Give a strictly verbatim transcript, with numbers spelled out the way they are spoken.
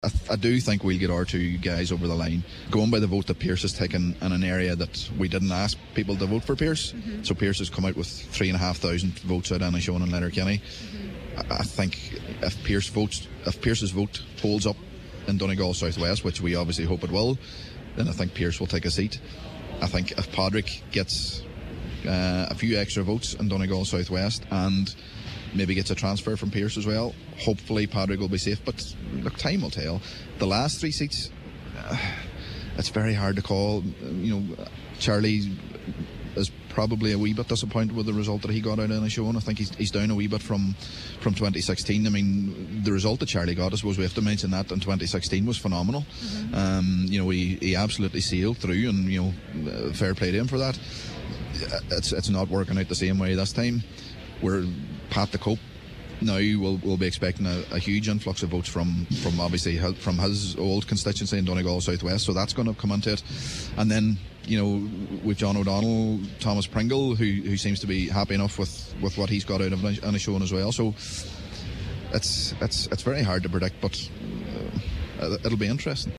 I, th- I do think we'll get our two guys over the line. Going by the vote that Pearse has taken in an area that we didn't ask people to vote for Pearse. Mm-hmm. So Pearse has come out with three and a half thousand votes out of Inishowen and Letterkenny. Mm-hmm. I, I think if Pearse votes, if Pearse's vote holds up in Donegal South West, which we obviously hope it will, then I think Pearse will take a seat. I think if Padraig gets uh, a few extra votes in Donegal South West and maybe gets a transfer from Pearse as well, hopefully Padraig will be safe. But look, time will tell. The last three seats, uh, it's very hard to call. You know, Charlie is probably a wee bit disappointed with the result that he got out in Inishowen. I think he's, he's down a wee bit from, from twenty sixteen. I mean, the result that Charlie got, I suppose we have to mention that in twenty sixteen was phenomenal. Mm-hmm. Um, you know, he, he absolutely sailed through, and you know, uh, fair play to him for that. It's it's not working out the same way this time. We're Pat the Cope now will will be expecting a, a huge influx of votes from from obviously his, from his old constituency in Donegal South West, so that's going to come into it. And then, you know, with John O'Donnell, Thomas Pringle, who who seems to be happy enough with, with what he's got out of Inishowen as well. So it's it's it's very hard to predict, but uh, it'll be interesting.